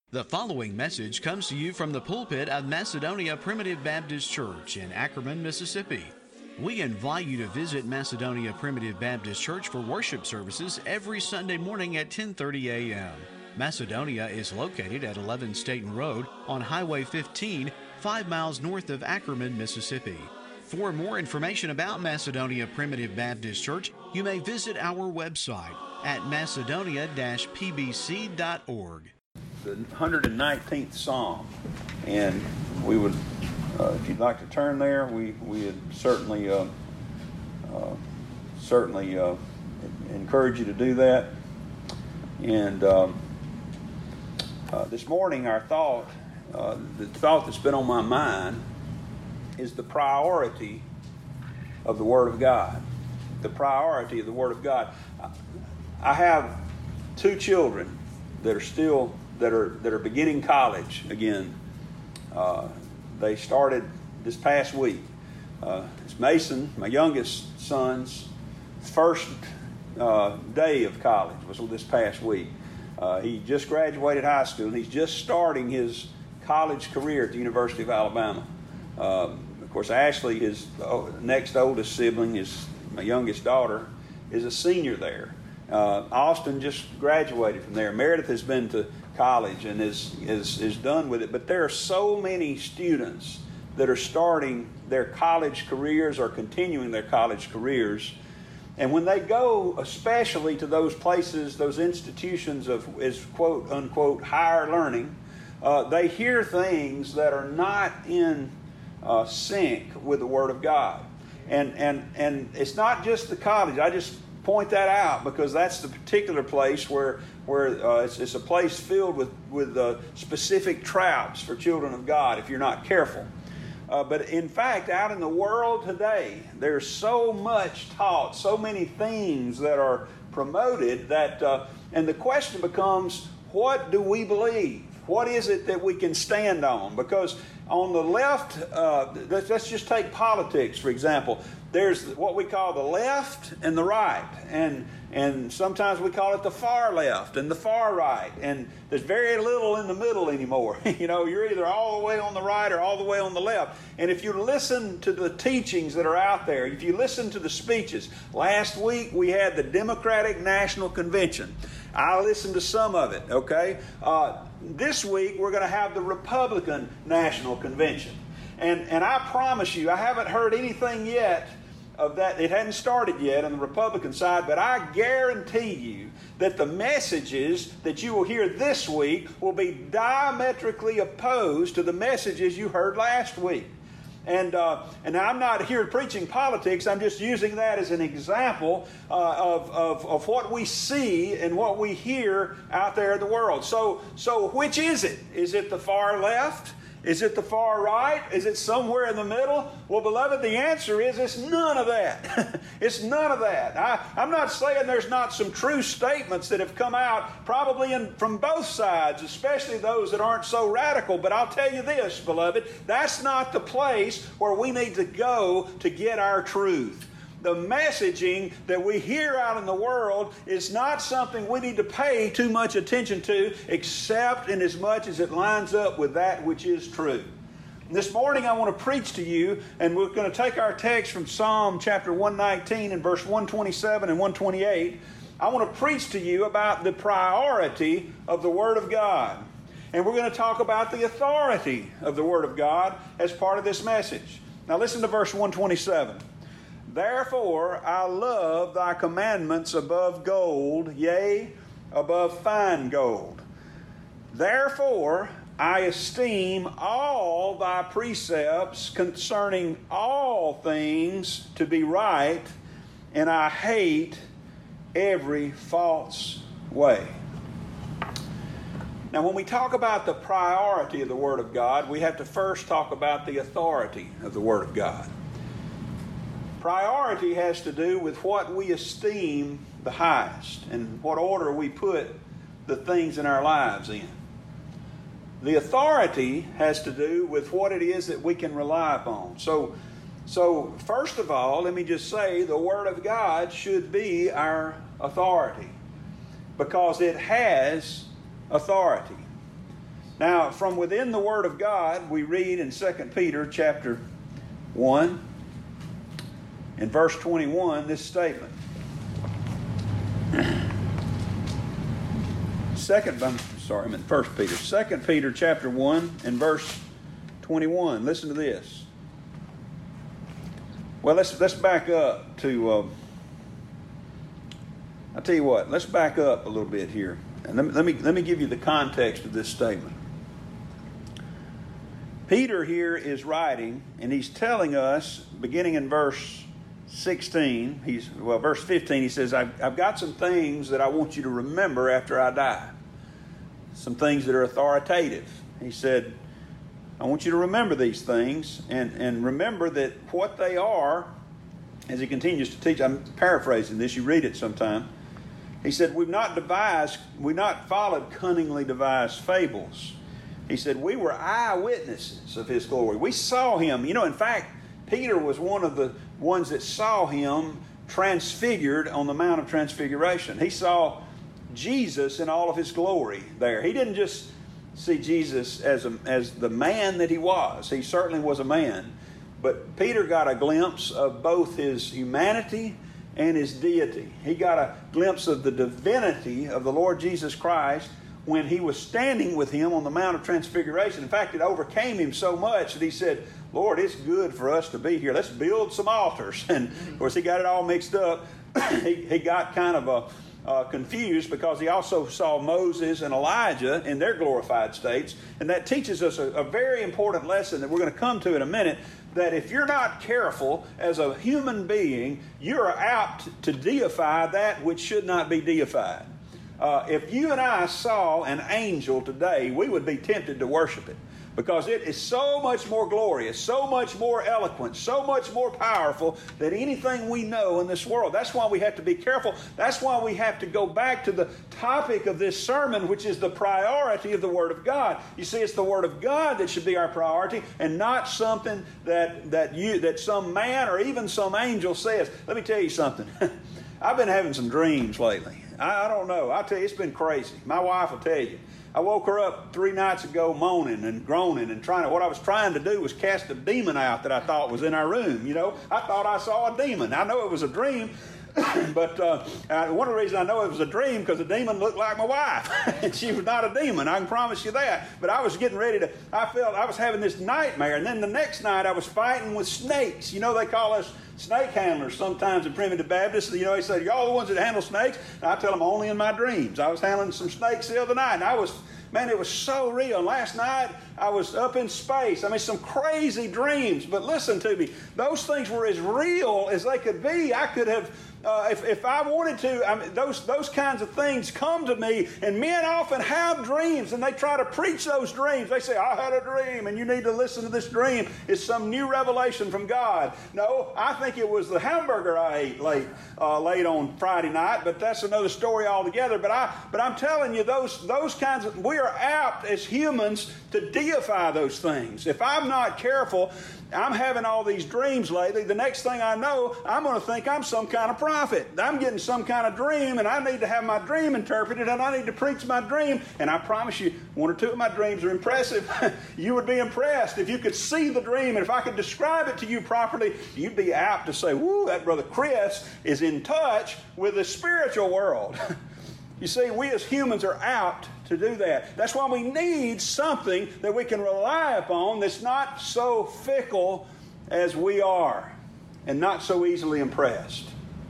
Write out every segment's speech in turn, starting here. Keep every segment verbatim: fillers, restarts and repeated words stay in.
The following message comes to you from the pulpit of Macedonia Primitive Baptist Church in Ackerman, Mississippi. We invite you to visit Macedonia Primitive Baptist Church for worship services every Sunday morning at ten thirty a m Macedonia is located at eleven Staten Road on Highway fifteen, five miles north of Ackerman, Mississippi. For more information about Macedonia Primitive Baptist Church, you may visit our website at macedonia dash p b c dot org. The one hundred nineteenth Psalm, and we would, uh, if you'd like to turn there, we we would certainly uh, uh, certainly uh, encourage you to do that. And um, uh, this morning, our thought, uh, the thought that's been on my mind, is the priority of the Word of God. The priority of the Word of God. I have two children that are still. that are that are beginning college again. Uh, they started this past week. Uh, it's Mason, my youngest son's first uh, day of college was this past week. Uh, he just graduated high school, and he's just starting his college career at the University of Alabama. Uh, of course, Ashley, his next oldest sibling, is my youngest daughter, is a senior there. Uh, Austin just graduated from there. Meredith has been to college and is, is is done with it. But there are so many students that are starting their college careers or continuing their college careers. And when they go, especially to those places, those institutions of, is quote unquote, higher learning, uh, they hear things that are not in uh, sync with the Word of God. And, and, and it's not just the college. I just point that out because that's the particular place where where uh, it's, it's a place filled with with uh, specific traps for children of God if you're not careful. Uh, but in fact, out in the world today, there's so much taught, so many things that are promoted that, uh, and the question becomes, what do we believe? What is it that we can stand on? Because on the left, uh, let's, let's just take politics, for example. There's what we call the left and the right, and and sometimes we call it the far left and the far right, and there's very little in the middle anymore. You know, you're either all the way on the right or all the way on the left. And if you listen to the teachings that are out there, if you listen to the speeches, last week we had the Democratic National Convention. I listened to some of it, okay? Uh, this week we're going to have the Republican National Convention. And and I promise you, I haven't heard anything yet of that. It hadn't started yet on the Republican side, but I guarantee you that the messages that you will hear this week will be diametrically opposed to the messages you heard last week. And uh, and I'm not here preaching politics. I'm just using that as an example uh, of, of of what we see and what we hear out there in the world. So so which is it? Is it the far left? Is it the far right? Is it somewhere in the middle? Well, beloved, the answer is it's none of that. It's none of that. I, I'm not saying there's not some true statements that have come out probably in, from both sides, especially those that aren't so radical. But I'll tell you this, beloved, that's not the place where we need to go to get our truth. The messaging that we hear out in the world is not something we need to pay too much attention to, except in as much as it lines up with that which is true. And this morning I want to preach to you, and we're going to take our text from Psalm chapter one nineteen and verse one twenty-seven and one twenty-eight. I want to preach to you about the priority of the Word of God. And we're going to talk about the authority of the Word of God as part of this message. Now listen to verse one twenty-seven. Therefore I love thy commandments above gold, yea, above fine gold. Therefore I esteem all thy precepts concerning all things to be right, and I hate every false way. Now, when we talk about the priority of the Word of God, we have to first talk about the authority of the Word of God. Priority has to do with what we esteem the highest and what order we put the things in our lives in. The authority has to do with what it is that we can rely upon. So, so first of all, let me just say the Word of God should be our authority because it has authority. Now, from within the Word of God, we read in Second Peter chapter one, in verse twenty-one, this statement. Second, I'm sorry, I'm in First Peter. Second Peter chapter one and verse twenty-one. Listen to this. Well, let's let's back up to. Uh, I'll tell you what. Let's back up a little bit here, and let me let me let me give you the context of this statement. Peter here is writing, and he's telling us, beginning in verse sixteen. He's well, verse fifteen. He says, "I've I've got some things that I want you to remember after I die. Some things that are authoritative." He said, I want you to remember these things and, and remember that what they are, as he continues to teach, I'm paraphrasing this, you read it sometime. He said, we've not devised, we've not followed cunningly devised fables. He said, we were eyewitnesses of His glory. We saw Him. You know, in fact, Peter was one of the ones that saw Him transfigured on the Mount of Transfiguration. He saw Jesus in all of His glory there. He didn't just see Jesus as a, as the man that He was. He certainly was a man. But Peter got a glimpse of both His humanity and His deity. He got a glimpse of the divinity of the Lord Jesus Christ when He was standing with Him on the Mount of Transfiguration. In fact, it overcame Him so much that He said, Lord, it's good for us to be here. Let's build some altars. And, of course, He got it all mixed up. he, he got kind of a Uh, confused because he also saw Moses and Elijah in their glorified states. And that teaches us a, a very important lesson that we're going to come to in a minute, that if you're not careful as a human being, you're apt to deify that which should not be deified. Uh, if you and I saw an angel today, we would be tempted to worship it, because it is so much more glorious, so much more eloquent, so much more powerful than anything we know in this world. That's why we have to be careful. That's why we have to go back to the topic of this sermon, which is the priority of the Word of God. You see, it's the Word of God that should be our priority, and not something that, that, you, that some man or even some angel says. Let me tell you something. I've been having some dreams lately. I, I don't know. I'll tell you, it's been crazy. My wife will tell you. I woke her up three nights ago moaning and groaning and trying to, what I was trying to do was cast a demon out that I thought was in our room. You know, I thought I saw a demon. I know it was a dream, but uh, one of the reasons I know it was a dream because the demon looked like my wife. And she was not a demon, I can promise you that. But I was getting ready to, I felt I was having this nightmare. And then the next night I was fighting with snakes. You know, they call us snake handlers sometimes in Primitive Baptists. You know, they say, y'all the ones that handle snakes? And I tell them, only in my dreams. I was handling some snakes the other night, and I was, man, it was so real. And last night, I was up in space. I mean, some crazy dreams. But listen to me. Those things were as real as they could be. I could have, uh, if, if I wanted to, I mean, those, those kinds of things come to me. And men often have dreams, and they try to preach those dreams. They say, I had a dream, and you need to listen to this dream. It's some new revelation from God. No, I think it was the hamburger I ate late, uh, late on Friday night, but that's another story altogether. But, I, but I'm telling you, those, those kinds of, we are apt as humans to deify those things. If I'm not careful, I'm having all these dreams lately. The next thing I know, I'm going to think I'm some kind of prophet. I'm getting some kind of dream, and I need to have my dream interpreted, and I need to preach my dream. And I promise you, one or two of my dreams are impressive. You would be impressed if you could see the dream, and if I could describe it to you properly, you'd be apt to say, whoo, that brother Chris is in touch with the spiritual world. You see, we as humans are apt to do that. That's why we need something that we can rely upon that's not so fickle as we are and not so easily impressed.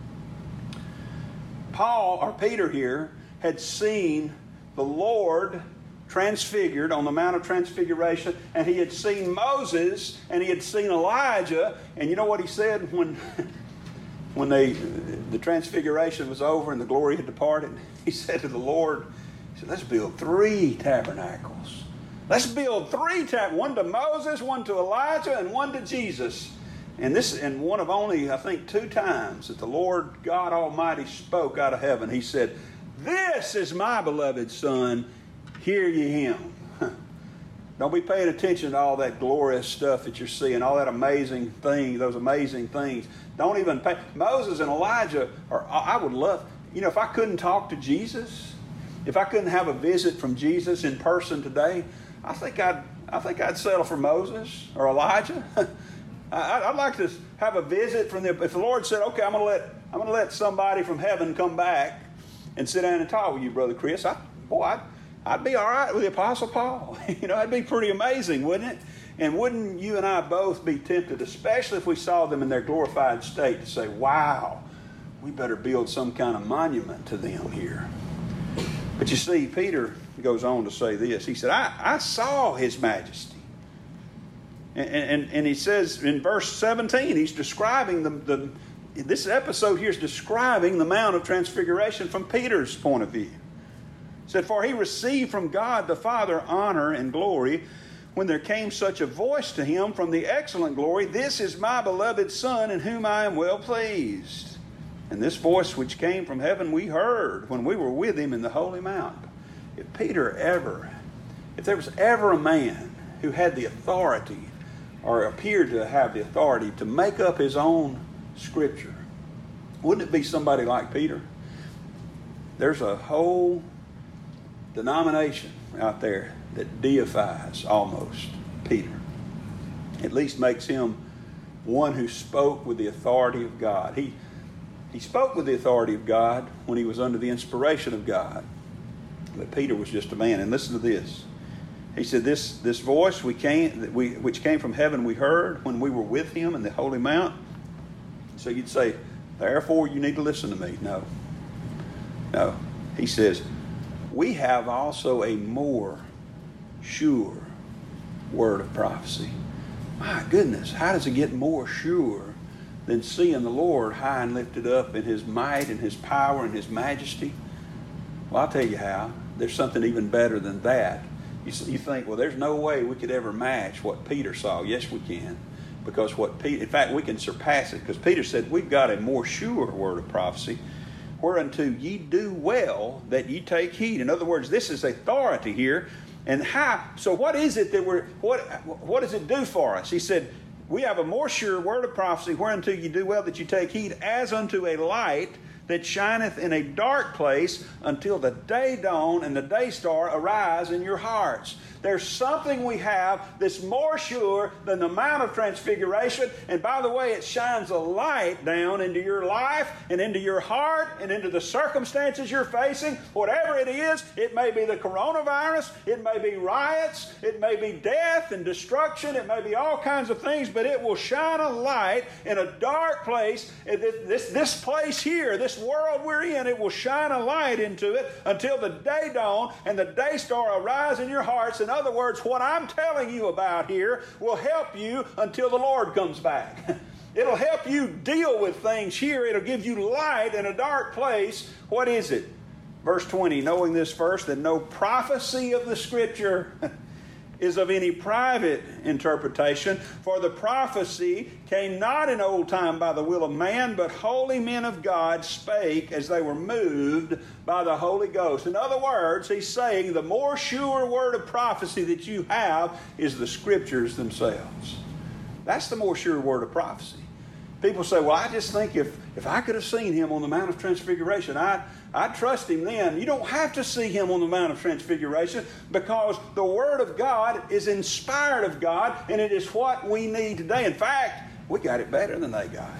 Paul, or Peter here, had seen the Lord transfigured on the Mount of Transfiguration, and he had seen Moses, and he had seen Elijah, and you know what he said when... When they, the transfiguration was over and the glory had departed, he said to the Lord, he said, let's build three tabernacles. Let's build three tabernacles, one to Moses, one to Elijah, and one to Jesus. And this, and one of only, I think, two times that the Lord God Almighty spoke out of heaven. He said, this is my beloved Son, hear ye him. Don't be paying attention to all that glorious stuff that you're seeing, all that amazing thing, those amazing things. Don't even pay. Moses and Elijah, are, I would love, you know, if I couldn't talk to Jesus, if I couldn't have a visit from Jesus in person today, I think I'd, I think I'd settle for Moses or Elijah. I, I'd like to have a visit from the. If the Lord said, "Okay, I'm going to let I'm going to let somebody from heaven come back and sit down and talk with you, Brother Chris," I, boy, I'd, I'd be all right with the Apostle Paul. You know, that'd be pretty amazing, wouldn't it? And wouldn't you and I both be tempted, especially if we saw them in their glorified state, to say, "Wow, we better build some kind of monument to them here." But you see, Peter goes on to say this. He said, I, I saw His majesty. And, and, and he says in verse seventeen, he's describing the, the, this episode here is describing the Mount of Transfiguration from Peter's point of view. He said, "For he received from God the Father honor and glory when there came such a voice to him from the excellent glory, 'This is my beloved Son in whom I am well pleased.' And this voice which came from heaven we heard when we were with him in the holy mount." If Peter ever, if there was ever a man who had the authority or appeared to have the authority to make up his own scripture, wouldn't it be somebody like Peter? There's a whole denomination out there that deifies almost Peter. At least makes him one who spoke with the authority of God. He, he spoke with the authority of God when he was under the inspiration of God. But Peter was just a man. And listen to this. He said, this, this voice we came, we, which came from heaven we heard when we were with him in the holy mount. So you'd say, therefore you need to listen to me. No. No. He says, we have also a more sure word of prophecy. My goodness, how does it get more sure than seeing the Lord high and lifted up in His might and His power and His majesty? Well, I'll tell you how. There's something even better than that. You, you think, well, there's no way we could ever match what Peter saw. Yes, we can. Because what Peter, in fact, we can surpass it. Because Peter said, we've got a more sure word of prophecy, whereunto ye do well that ye take heed. In other words, this is authority here. And how? So what is it that we're, what, what does it do for us? He said, we have a more sure word of prophecy, whereunto ye do well that ye take heed, as unto a light that shineth in a dark place until the day dawn and the day star arise in your hearts. There's something we have that's more sure than the Mount of Transfiguration. And by the way, it shines a light down into your life and into your heart and into the circumstances you're facing. Whatever it is, it may be the coronavirus, it may be riots, it may be death and destruction, it may be all kinds of things, but it will shine a light in a dark place. This, this place here, this world we're in, it will shine a light into it until the day dawn and the day star arise in your hearts. In other words, what I'm telling you about here will help you until the Lord comes back. It'll help you deal with things here. It'll give you light in a dark place. What is it? Verse twenty, knowing this first, that no prophecy of the Scripture is of any private interpretation, for the prophecy came not in old time by the will of man, but holy men of God spake as they were moved by the Holy Ghost. In other words, he's saying the more sure word of prophecy that you have is the Scriptures themselves. That's the more sure word of prophecy. People say, well, I just think if, if I could have seen him on the Mount of Transfiguration, I'd, I'd trust him then. You don't have to see him on the Mount of Transfiguration, because the Word of God is inspired of God, and it is what we need today. In fact, we got it better than they got.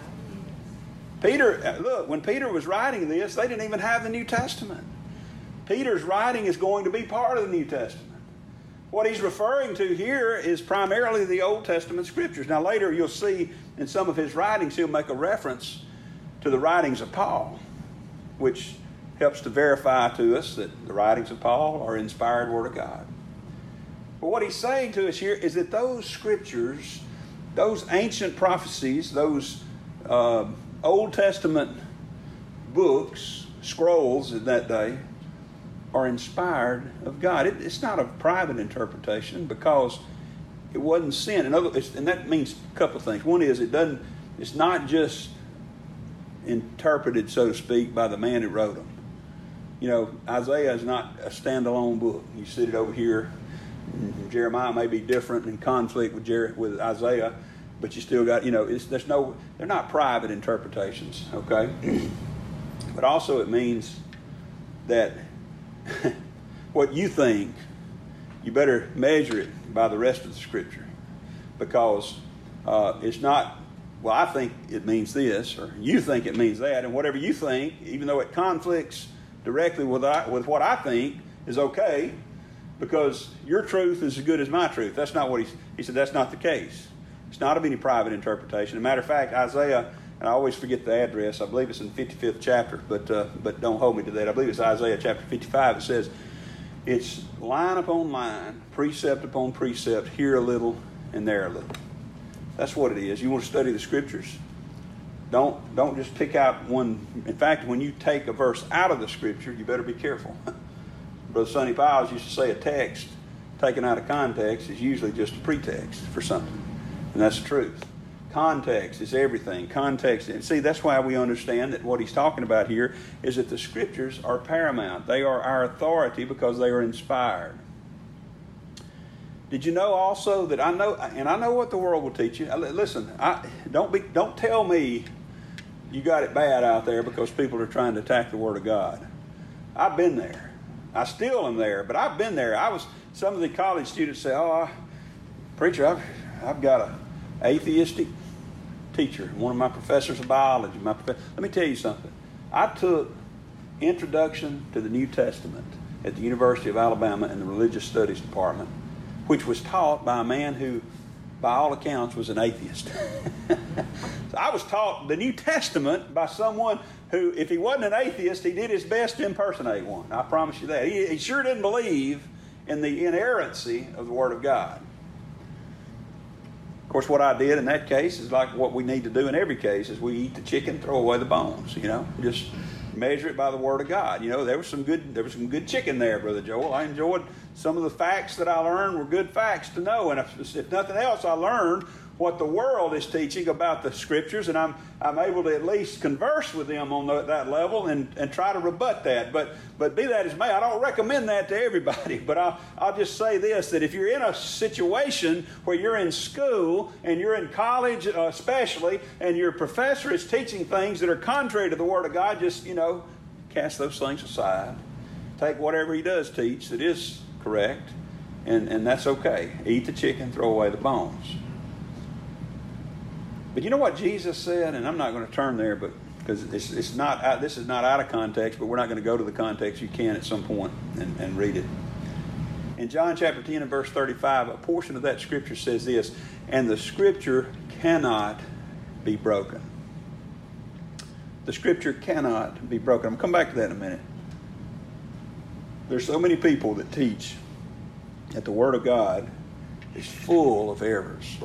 Peter, look, when Peter was writing this, they didn't even have the New Testament. Peter's writing is going to be part of the New Testament. What he's referring to here is primarily the Old Testament Scriptures. Now later you'll see in some of his writings he'll make a reference to the writings of Paul, which helps to verify to us that the writings of Paul are inspired Word of God. But what he's saying to us here is that those Scriptures, those ancient prophecies, those uh, Old Testament books, scrolls in that day, are inspired of God. It, it's not a private interpretation, because it wasn't sent. In other, it's, and that means a couple of things. One is it doesn't. It's not just interpreted, so to speak, by the man who wrote them. You know, Isaiah is not a standalone book. You sit it over here. Jeremiah may be different in conflict with Jer- with Isaiah, but you still got, you know, it's, there's no. They're not private interpretations. Okay, but also it means that what you think you better measure it by the rest of the Scripture, because uh, it's not, well, I think it means this, or you think it means that, and whatever you think, even though it conflicts directly with, I, with what I think, is okay, because your truth is as good as my truth. That's not what he, he said, that's not the case. It's not of any private interpretation. As a matter of fact, Isaiah, and I always forget the address, I believe it's in the fifty-fifth chapter, but uh, but don't hold me to that. I believe it's Isaiah chapter fifty-five. It says, it's line upon line, precept upon precept, here a little and there a little. That's what it is. You want to study the Scriptures, don't don't just pick out one. In fact, when you take a verse out of the Scripture, you better be careful. Brother Sonny Piles used to say a text taken out of context is usually just a pretext for something. And that's the truth. Context is everything. Context. And see, that's why we understand that what he's talking about here is that the Scriptures are paramount. They are our authority because they are inspired. Did you know also that I know, and I know what the world will teach you. Listen, I, don't be, don't tell me you got it bad out there because people are trying to attack the Word of God. I've been there. I still am there, but I've been there. I was. Some of the college students say, "Oh, I, preacher, I've I've got a atheistic teacher, one of my professors of biology." My prof- Let me tell you something. I took Introduction to the New Testament at the University of Alabama in the Religious Studies Department, which was taught by a man who, by all accounts, was an atheist. So I was taught the New Testament by someone who, if he wasn't an atheist, he did his best to impersonate one. I promise you that. He, he sure didn't believe in the inerrancy of the Word of God. Of course, what I did in that case is like what we need to do in every case: is we eat the chicken, throw away the bones. You know, just measure it by the Word of God. You know, there was some good, there was some good chicken there, Brother Joel. I enjoyed some of the facts that I learned were good facts to know, and if, if nothing else, I learned what the world is teaching about the Scriptures, and I'm I'm able to at least converse with them on the, that level and, and try to rebut that. But but be that as may, I don't recommend that to everybody. But I'll, I'll just say this, that if you're in a situation where you're in school and you're in college uh, especially, and your professor is teaching things that are contrary to the Word of God, just, you know, cast those things aside. Take whatever he does teach that is correct, and, and that's okay. Eat the chicken, throw away the bones. But you know what Jesus said, and I'm not going to turn there, but because it's, it's not out, this is not out of context, but we're not going to go to the context. You can at some point and, and read it. In John chapter ten and verse thirty-five, a portion of that Scripture says this: "And the Scripture cannot be broken." The Scripture cannot be broken. I'm going to come back to that in a minute. There's so many people that teach that the Word of God is full of errors.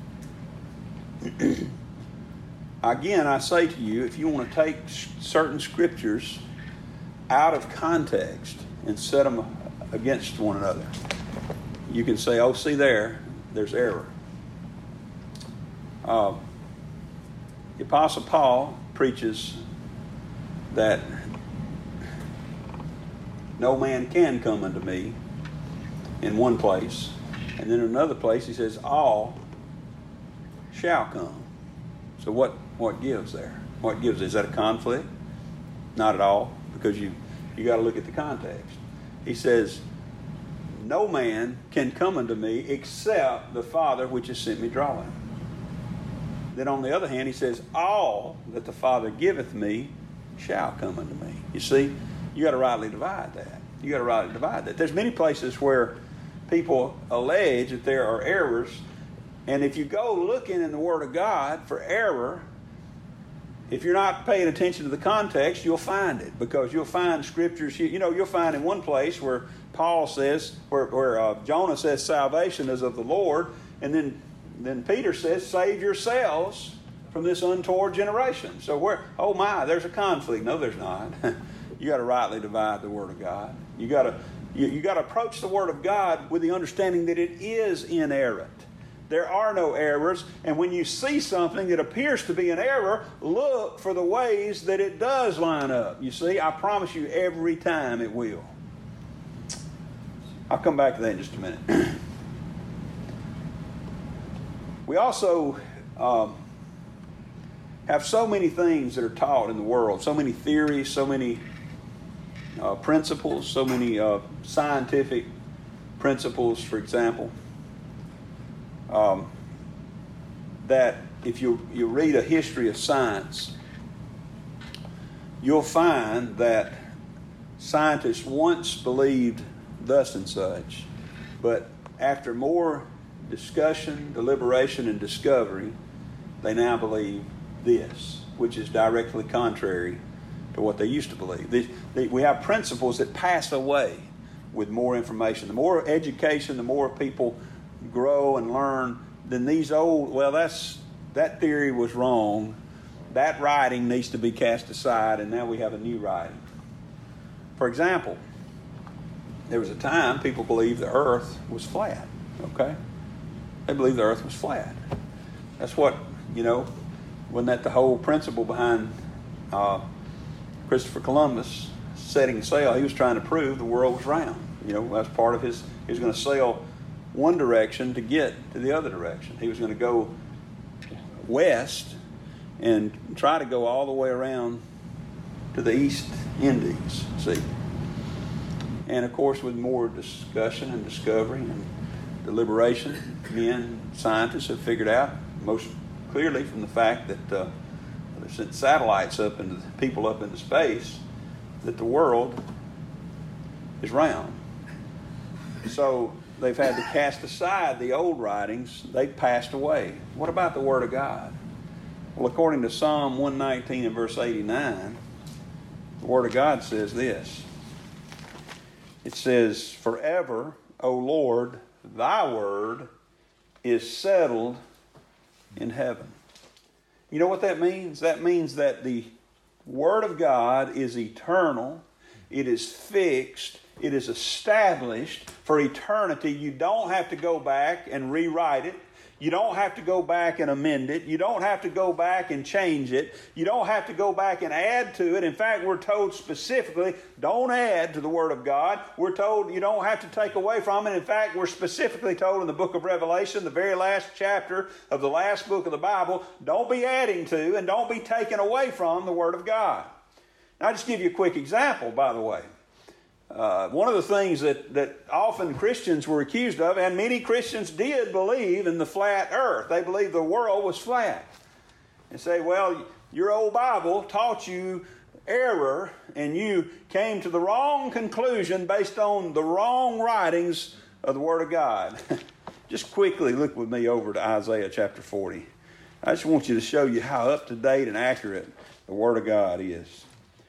Again, I say to you, if you want to take certain Scriptures out of context and set them against one another, you can say, oh, see there, there's error. Uh, the Apostle Paul preaches that no man can come unto me in one place, and then in another place he says, all shall come. So what, what gives there? What gives? Is that a conflict? Not at all, because you, you got to look at the context. He says, no man can come unto me except the Father which has sent me draw him. Then on the other hand, he says, all that the Father giveth me shall come unto me. You see, you got to rightly divide that. You got to rightly divide that. There's many places where people allege that there are errors, and if you go looking in the Word of God for error, if you're not paying attention to the context, you'll find it, because you'll find Scriptures. You know, you'll find in one place where Paul says, where, where uh, Jonah says salvation is of the Lord, and then then Peter says, save yourselves from this untoward generation. So where, oh my, there's a conflict. No, there's not. You got to rightly divide the Word of God. You got to you, you got to approach the Word of God with the understanding that it is inerrant. There are no errors, and when you see something that appears to be an error, look for the ways that it does line up. You see, I promise you every time it will. I'll come back to that in just a minute. We also um, have so many things that are taught in the world, so many theories, so many uh, principles, so many uh, scientific principles, for example, um, that if you, you read a history of science, you'll find that scientists once believed thus and such, but after more discussion, deliberation, and discovery, they now believe this, which is directly contrary to what they used to believe. They, they, we have principles that pass away with more information. The more education, the more people grow and learn, then these old, well, that's that theory was wrong. That writing needs to be cast aside, and now we have a new writing. For example, there was a time people believed the earth was flat, okay? They believed the earth was flat. That's what, you know, wasn't that the whole principle behind uh, Christopher Columbus setting sail? He was trying to prove the world was round. You know, that's part of his, he was going to sail one direction to get to the other direction. He was going to go west and try to go all the way around to the East Indies, see. And of course, with more discussion and discovery and deliberation, men, scientists have figured out, most clearly from the fact that uh, they sent satellites up into people up into space, that the world is round. So they've had to cast aside the old writings. They've passed away. What about the Word of God? Well, according to Psalm one nineteen and verse eighty-nine, the Word of God says this. It says, "Forever, O Lord, thy word is settled in heaven." You know what that means? That means that the Word of God is eternal. It is fixed. It is established for eternity. You don't have to go back and rewrite it. You don't have to go back and amend it. You don't have to go back and change it. You don't have to go back and add to it. In fact, we're told specifically, don't add to the Word of God. We're told you don't have to take away from it. In fact, we're specifically told in the book of Revelation, the very last chapter of the last book of the Bible, don't be adding to and don't be taking away from the Word of God. Now, I'll just give you a quick example, by the way. Uh, one of the things that, that often Christians were accused of, and many Christians did believe in the flat earth. They believed the world was flat. And say, well, your old Bible taught you error, and you came to the wrong conclusion based on the wrong writings of the Word of God. Just quickly look with me over to Isaiah chapter forty. I just want you to show you how up to date and accurate the Word of God is.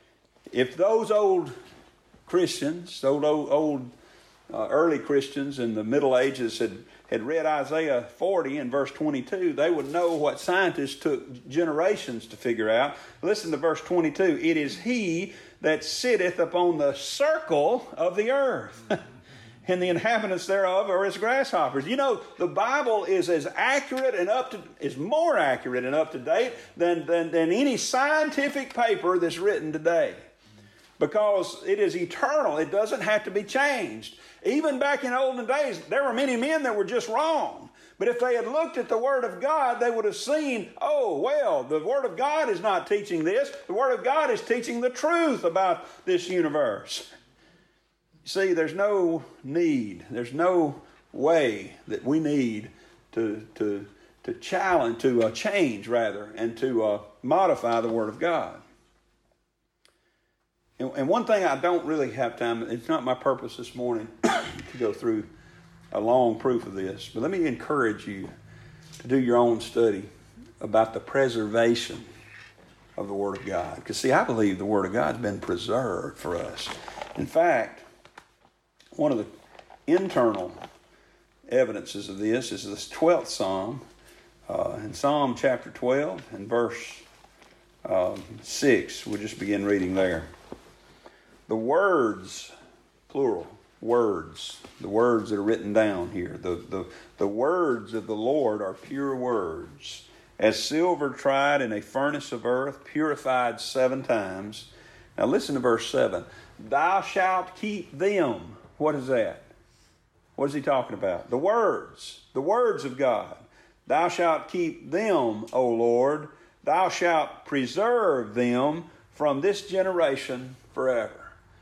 If those old Christians, old, old, old uh, early Christians in the Middle Ages had, had read Isaiah forty and verse twenty-two, they would know what scientists took generations to figure out. Listen to verse twenty-two. "It is he that sitteth upon the circle of the earth, and the inhabitants thereof are as grasshoppers." You know, the Bible is as accurate and up to, is more accurate and up to date than, than, than any scientific paper that's written today. Because it is eternal. It doesn't have to be changed. Even back in olden days, there were many men that were just wrong. But if they had looked at the Word of God, they would have seen, oh, well, the Word of God is not teaching this. The Word of God is teaching the truth about this universe. You see, there's no need, there's no way that we need to, to, to challenge, to uh, change, rather, and to uh, modify the Word of God. And one thing I don't really have time, it's not my purpose this morning to go through a long proof of this, but let me encourage you to do your own study about the preservation of the Word of God. Because see, I believe the Word of God has been preserved for us. In fact, one of the internal evidences of this is this twelfth Psalm. Uh, in Psalm chapter twelve and verse um, six, we'll just begin reading there. The words, plural, words, the words that are written down here, the, the, the words of the Lord are pure words, as silver tried in a furnace of earth, purified seven times. Now listen to verse seven. Thou shalt keep them. What is that? What is he talking about? The words, the words of God. Thou shalt keep them, O Lord. Thou shalt preserve them from this generation forever.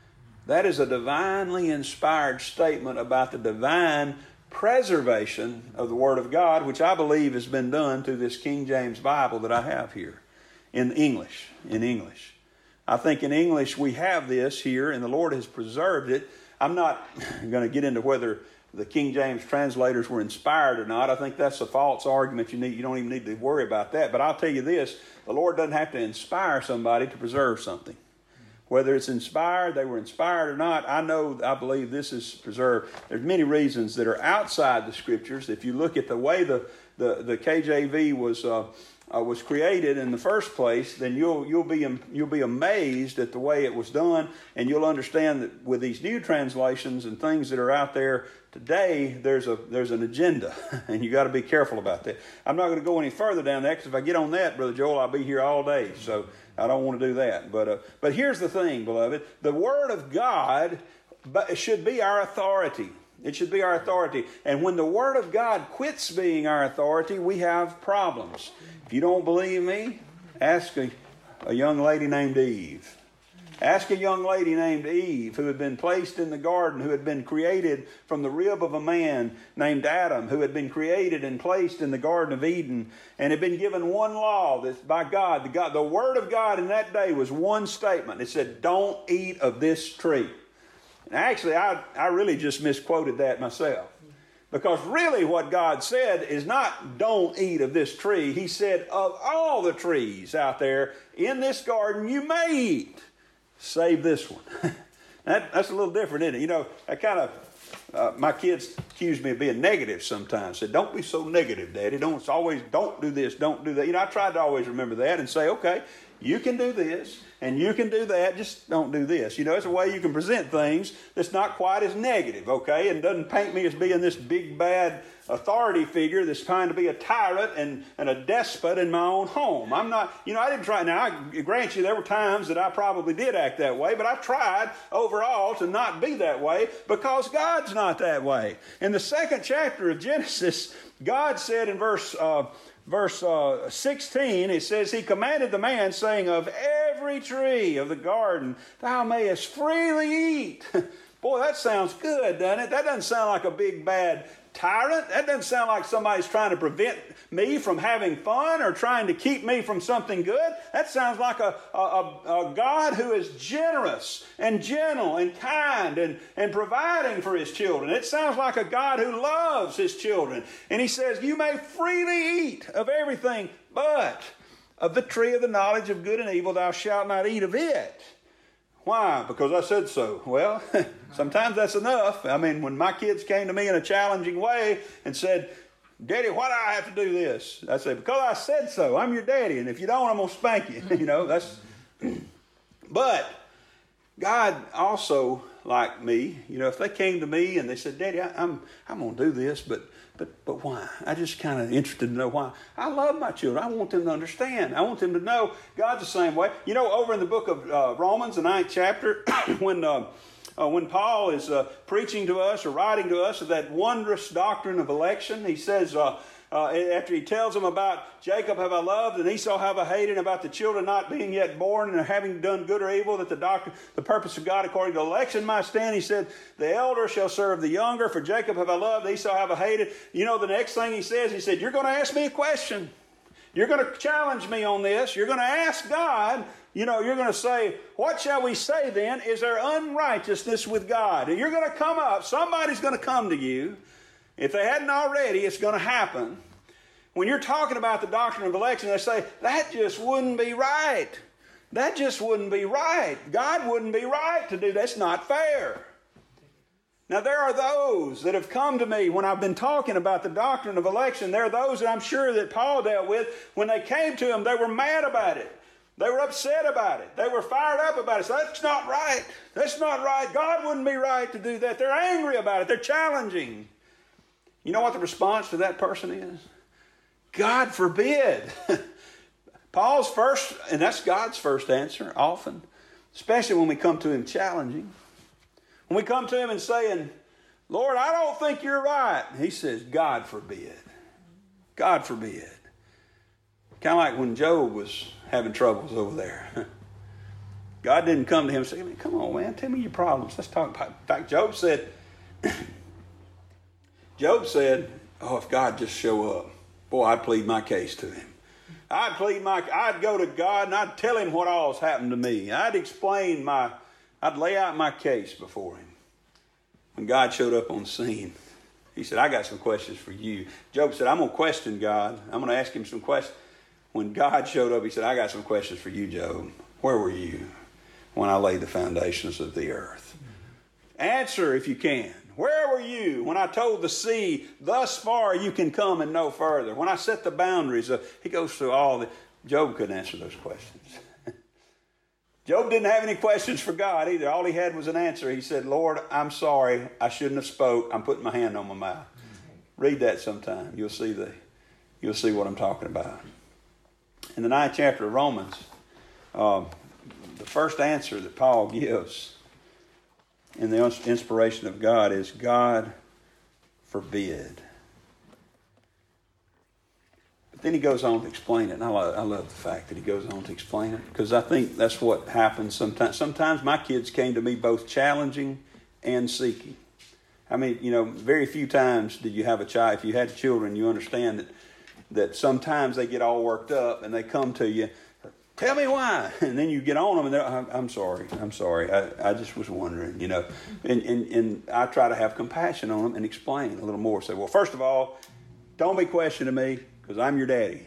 That is a divinely inspired statement about the divine preservation of the Word of God, which I believe has been done through this King James Bible that I have here in English. In English. I think in English we have this here, and the Lord has preserved it. I'm not going to get into whether the King James translators were inspired or not. I think that's a false argument. You need, you don't even need to worry about that. But I'll tell you this, the Lord doesn't have to inspire somebody to preserve something. Whether it's inspired, they were inspired or not, I know, I believe this is preserved. There's many reasons that are outside the Scriptures. If you look at the way the, the, the K J V was uh, uh, was created in the first place, then you'll you'll be you'll be amazed at the way it was done, and you'll understand that with these new translations and things that are out there today, there's a there's an agenda, and you got to be careful about that. I'm not going to go any further down that, because if I get on that, Brother Joel, I'll be here all day. So I don't want to do that. But uh, but here's the thing, beloved: the Word of God should be our authority. It should be our authority. And when the Word of God quits being our authority, we have problems. If you don't believe me, ask a, a young lady named Eve. Ask a young lady named Eve, who had been placed in the garden, who had been created from the rib of a man named Adam, who had been created and placed in the Garden of Eden, and had been given one law that by God. The, God, the Word of God in that day was one statement. It said, don't eat of this tree. And actually, I, I really just misquoted that myself. Because really what God said is not don't eat of this tree. He said of all the trees out there in this garden you may eat, save this one. that, that's a little different, isn't it? You know, I kind of, uh, my kids accuse me of being negative sometimes. Said, don't be so negative, Daddy. Don't it's always, don't do this, don't do that. You know, I tried to always remember that and say, okay, you can do this and you can do that, just don't do this. You know, it's a way you can present things that's not quite as negative, okay? And doesn't paint me as being this big, bad authority figure that's trying to be a tyrant and, and a despot in my own home. I'm not, you know, I didn't try. Now, I grant you there were times that I probably did act that way, but I tried overall to not be that way because God's not that way. In the second chapter of Genesis, God said in verse uh, Verse uh, sixteen, it says, He commanded the man, saying, of every tree of the garden thou mayest freely eat. Boy, that sounds good, doesn't it? That doesn't sound like a big, bad tyrant. That doesn't sound like somebody's trying to prevent me from having fun or trying to keep me from something good. That sounds like a, a, a, a God who is generous and gentle and kind and, and providing for His children. It sounds like a God who loves His children. And He says, you may freely eat of everything, but of the tree of the knowledge of good and evil thou shalt not eat of it. Why? Because I said so. Well, sometimes that's enough. I mean, when my kids came to me in a challenging way and said, Daddy, why do I have to do this? I said, because I said so. I'm your daddy, and if you don't, I'm going to spank you. You know, that's... But God also, like me, you know, if they came to me and they said, Daddy, I, I'm I'm going to do this, but but but why? I just kind of interested to know why. I love my children. I want them to understand. I want them to know God's the same way. You know, over in the book of uh, Romans, the ninth chapter, when uh, uh, when Paul is uh, preaching to us or writing to us of that wondrous doctrine of election, he says, uh, uh, after he tells them about Jacob have I loved and Esau have I hated, about the children not being yet born and having done good or evil, that the doctrine, the purpose of God according to election might stand. He said, the elder shall serve the younger, for Jacob have I loved, Esau have I hated. You know, the next thing he says, he said, you're going to ask me a question. You're going to challenge me on this. You're going to ask God. You know, you're going to say, what shall we say then? Is there unrighteousness with God? And you're going to come up. Somebody's going to come to you. If they hadn't already, it's going to happen. When you're talking about the doctrine of election, they say, that just wouldn't be right. That just wouldn't be right. God wouldn't be right to do that. That's not fair. Now, there are those that have come to me when I've been talking about the doctrine of election. There are those that I'm sure that Paul dealt with. When they came to him, they were mad about it. They were upset about it. They were fired up about it. So that's not right. That's not right. God wouldn't be right to do that. They're angry about it. They're challenging. You know what the response to that person is? God forbid. Paul's first, and that's God's first answer often, especially when we come to him challenging. When we come to him and saying, Lord, I don't think you're right. He says, God forbid. God forbid. Kind of like when Job was having troubles over there. God didn't come to him and say, come on, man, tell me your problems. Let's talk about it. In fact, Job said, Job said, oh, if God just show up, boy, I'd plead my case to him. I'd plead my, I'd go to God and I'd tell him what all's happened to me. I'd explain my, I'd lay out my case before him. When God showed up on the scene, he said, I got some questions for you. Job said, I'm going to question God. I'm going to ask him some questions. When God showed up, he said, I got some questions for you, Job. Where were you when I laid the foundations of the earth? Answer if you can. Where were you when I told the sea, thus far you can come and no further? When I set the boundaries, uh, he goes through all the... Job couldn't answer those questions. Job didn't have any questions for God either. All he had was an answer. He said, Lord, I'm sorry. I shouldn't have spoke. I'm putting my hand on my mouth. Read that sometime. You'll see the, you'll see what I'm talking about. In the ninth chapter of Romans, um, the first answer that Paul gives in the inspiration of God is, God forbid. But then he goes on to explain it. And I love, I love the fact that he goes on to explain it, because I think that's what happens sometimes. Sometimes my kids came to me both challenging and seeking. I mean, you know, very few times did you have a child. If you had children, you understand that, that sometimes they get all worked up and they come to you, tell me why. And then you get on them and they're, I'm, I'm sorry, I'm sorry. I, I just was wondering, you know. And, and, and I try to have compassion on them and explain a little more. Say, well, first of all, don't be questioning me because I'm your daddy.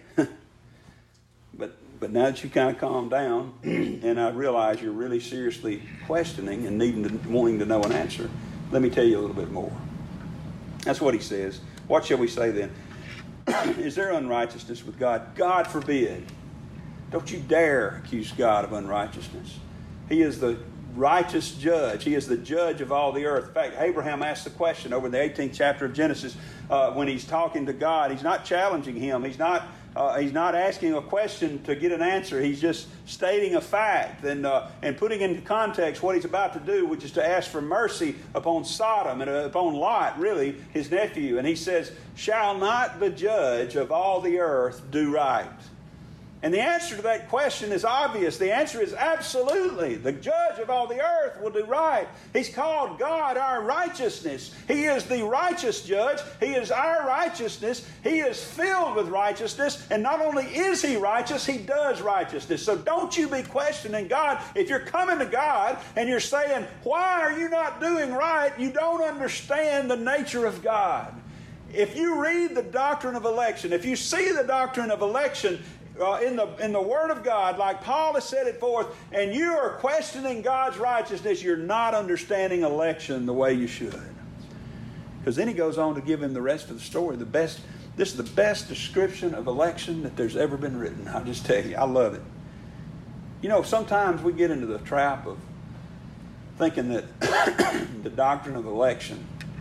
but but now that you kind of calm down and I realize you're really seriously questioning and needing to, wanting to know an answer, let me tell you a little bit more. That's what he says. What shall we say then? Is there unrighteousness with God? God forbid. Don't you dare accuse God of unrighteousness. He is the righteous judge. He is the judge of all the earth. In fact, Abraham asked the question over in the eighteenth chapter of Genesis uh, when he's talking to God. He's not challenging him. He's not uh, he's not asking a question to get an answer. He's just stating a fact and uh, and putting into context what he's about to do, which is to ask for mercy upon Sodom and upon Lot, really, his nephew. And he says, shall not the judge of all the earth do right? And the answer to that question is obvious. The answer is absolutely. The judge of all the earth will do right. He's called God our righteousness. He is the righteous judge. He is our righteousness. He is filled with righteousness. And not only is He righteous, He does righteousness. So don't you be questioning God. If you're coming to God and you're saying, why are you not doing right? You don't understand the nature of God. If you read the doctrine of election, if you see the doctrine of election, Uh, in the in the Word of God, like Paul has set it forth, and you are questioning God's righteousness, you're not understanding election the way you should. Because then he goes on to give him the rest of the story. The best, this is the best description of election that there's ever been written. I'll just tell you, I love it. You know, sometimes we get into the trap of thinking that the doctrine of election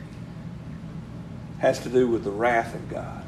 has to do with the wrath of God.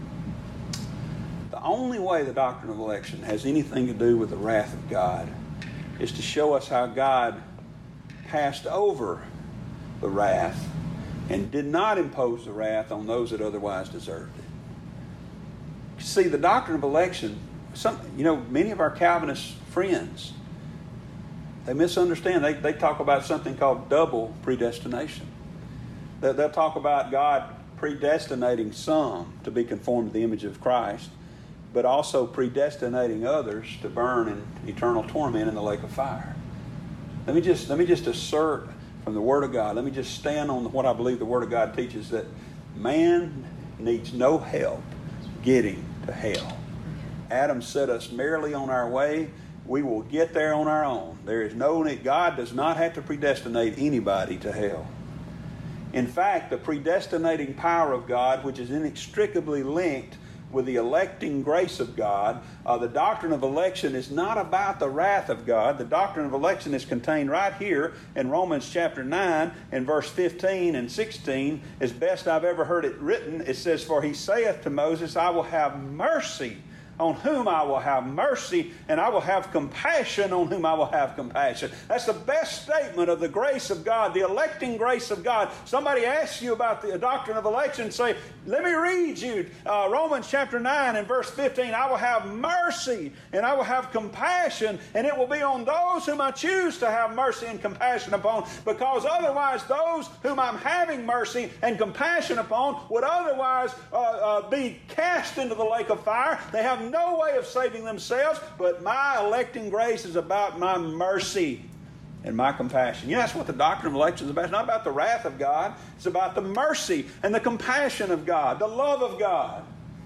The only way the doctrine of election has anything to do with the wrath of God is to show us how God passed over the wrath and did not impose the wrath on those that otherwise deserved it. See, the doctrine of election, some, you know, many of our Calvinist friends, they misunderstand. They, they talk about something called double predestination. They, they'll talk about God predestinating some to be conformed to the image of Christ, but also predestinating others to burn in eternal torment in the lake of fire. Let me just let me just assert from the Word of God, let me just stand on what I believe the Word of God teaches, that man needs no help getting to hell. Adam set us merely on our way. We will get there on our own. There is no need. God does not have to predestinate anybody to hell. In fact, the predestinating power of God, which is inextricably linked with the electing grace of God, uh, the doctrine of election is not about the wrath of God. The doctrine of election is contained right here in Romans chapter nine and verse fifteen and sixteen. As best I've ever heard it written, it says, for he saith to Moses, I will have mercy on whom I will have mercy, and I will have compassion on whom I will have compassion. That's the best statement of the grace of God, the electing grace of God. Somebody asks you about the doctrine of election, say, let me read you uh, Romans chapter nine and verse fifteen. I will have mercy and I will have compassion, and it will be on those whom I choose to have mercy and compassion upon, because otherwise those whom I'm having mercy and compassion upon would otherwise uh, uh, be cast into the lake of fire. They have no way of saving themselves, but my electing grace is about my mercy and my compassion. You know, that's what the doctrine of election is about. It's not about the wrath of God. It's about the mercy and the compassion of God, the love of God.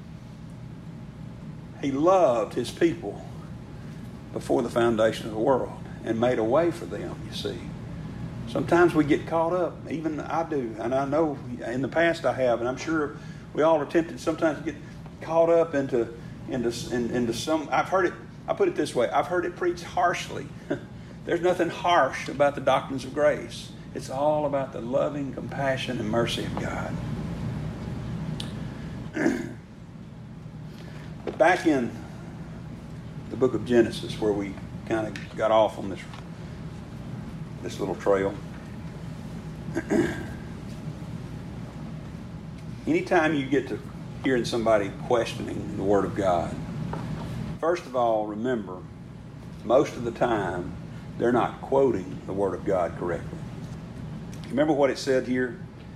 He loved His people before the foundation of the world and made a way for them, you see. Sometimes we get caught up, even I do, and I know in the past I have, and I'm sure we all are tempted sometimes to get caught up into, into, into some, I've heard it, I put it this way, I've heard it preached harshly. There's nothing harsh about the doctrines of grace. It's all about the loving compassion and mercy of God. But back in the book of Genesis, where we kind of got off on this, this little trail. Anytime you get to hearing somebody questioning the Word of God, first of all, remember, most of the time, they're not quoting the Word of God correctly. Remember what it said here?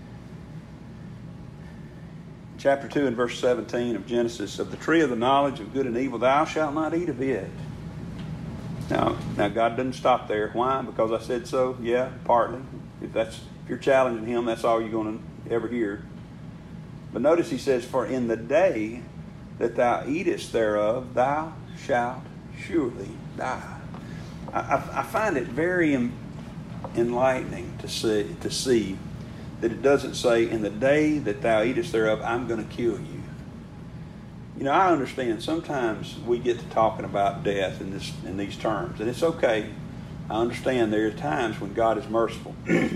Chapter two and verse seventeen of Genesis, of the tree of the knowledge of good and evil, thou shalt not eat of it. Now, now God doesn't stop there. Why? Because I said so? Yeah, partly. If that's if you're challenging Him, that's all you're going to ever hear. But notice He says, for in the day that thou eatest thereof, thou shalt surely die. I, I find it very enlightening to see, to see that it doesn't say, in the day that thou eatest thereof, I'm going to kill you. You know, I understand sometimes we get to talking about death in this in these terms, and it's okay. I understand there are times when God is merciful.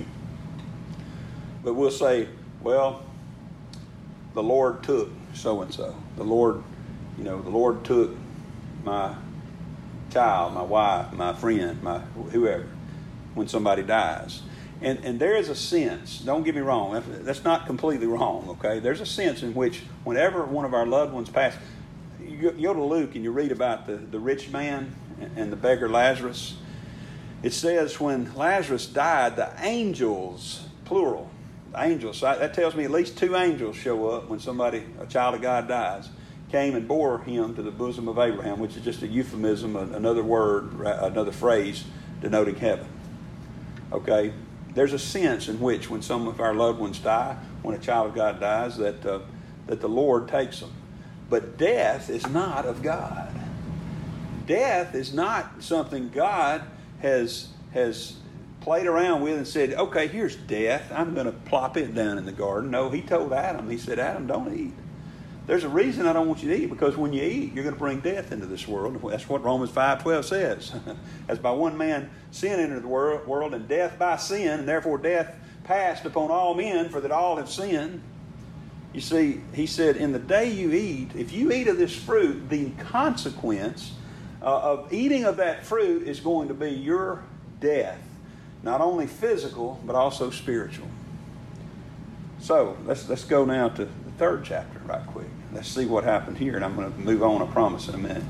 But we'll say, well, the Lord took so-and-so. The Lord, you know, the Lord took my child, my wife, my friend, my whoever, when somebody dies. And and there is a sense, don't get me wrong, that's, that's not completely wrong, okay? There's a sense in which whenever one of our loved ones passes, you, you go to Luke and you read about the, the rich man and the beggar Lazarus. It says when Lazarus died, the angels, plural, the angels, so that tells me at least two angels show up when somebody, a child of God dies, came and bore him to the bosom of Abraham, which is just a euphemism, another word, another phrase denoting heaven. Okay? There's a sense in which when some of our loved ones die, when a child of God dies, that uh, that the Lord takes them. But death is not of God. Death is not something God has has played around with and said, okay, here's death. I'm going to plop it down in the garden. No, He told Adam, He said, Adam, don't eat. There's a reason I don't want you to eat, because when you eat, you're going to bring death into this world. That's what Romans five twelve says. As by one man sin entered the world, and death by sin, and therefore death passed upon all men, for that all have sinned. You see, he said, in the day you eat, if you eat of this fruit, the consequence uh, of eating of that fruit is going to be your death. Not only physical, but also spiritual. So, let's let's go now to the third chapter right quick. Let's see what happened here, and I'm going to move on, I promise, in a minute.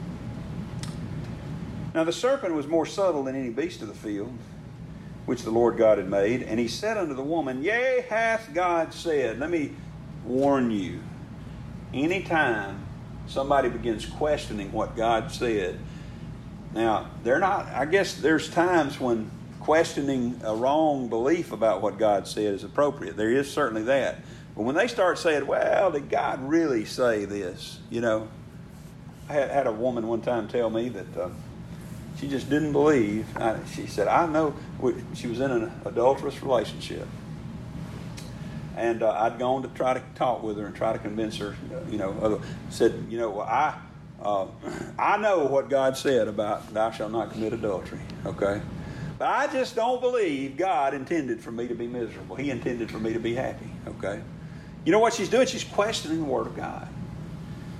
Now the serpent was more subtle than any beast of the field, which the Lord God had made. And he said unto the woman, Yea, hath God said. Let me warn you, anytime somebody begins questioning what God said, now, they're not, I guess there's times when questioning a wrong belief about what God said is appropriate. There is certainly that. But when they start saying, well, did God really say this? You know, I had, had a woman one time tell me that uh, she just didn't believe. I, she said, I know. She was in an adulterous relationship. And uh, I'd gone to try to talk with her and try to convince her, you know, other, said, you know, well, I, uh, I know what God said about thou shalt not commit adultery, okay? But I just don't believe God intended for me to be miserable. He intended for me to be happy, okay? You know what she's doing? She's questioning the Word of God.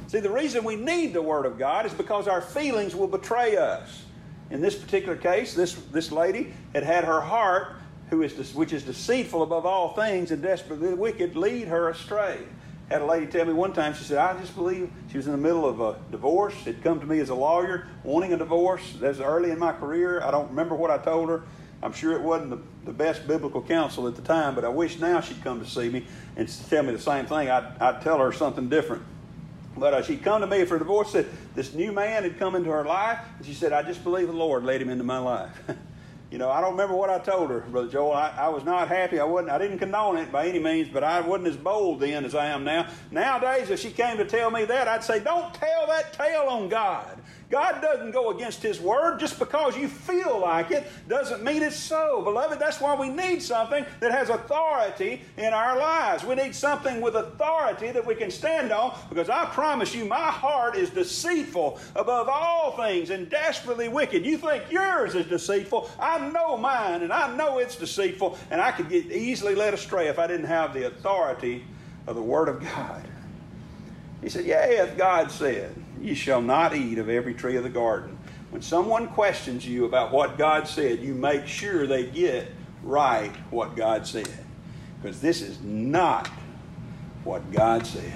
See, the reason we need the Word of God is because our feelings will betray us. In this particular case, this, this lady had had her heart, who is which is deceitful above all things and desperately wicked, lead her astray. Had a lady tell me one time, she said, I just believe, she was in the middle of a divorce, had come to me as a lawyer, wanting a divorce. That was early in my career. I don't remember what I told her. I'm sure it wasn't the, the best biblical counsel at the time, but I wish now she'd come to see me and tell me the same thing. I'd, I'd tell her something different. But uh, she'd come to me for a divorce, said this new man had come into her life, and she said, I just believe the Lord led him into my life. You know, I don't remember what I told her, Brother Joel. I, I was not happy. I wasn't. I didn't condone it by any means, but I wasn't as bold then as I am now. Nowadays, if she came to tell me that, I'd say, don't tell that tale on God. God doesn't go against His Word. Just because you feel like it doesn't mean it's so. Beloved, that's why we need something that has authority in our lives. We need something with authority that we can stand on, because I promise you, my heart is deceitful above all things and desperately wicked. You think yours is deceitful. I know mine, and I know it's deceitful, and I could get easily led astray if I didn't have the authority of the Word of God. He said, yeah, God said, you shall not eat of every tree of the garden. When someone questions you about what God said, you make sure they get right what God said. Because this is not what God said.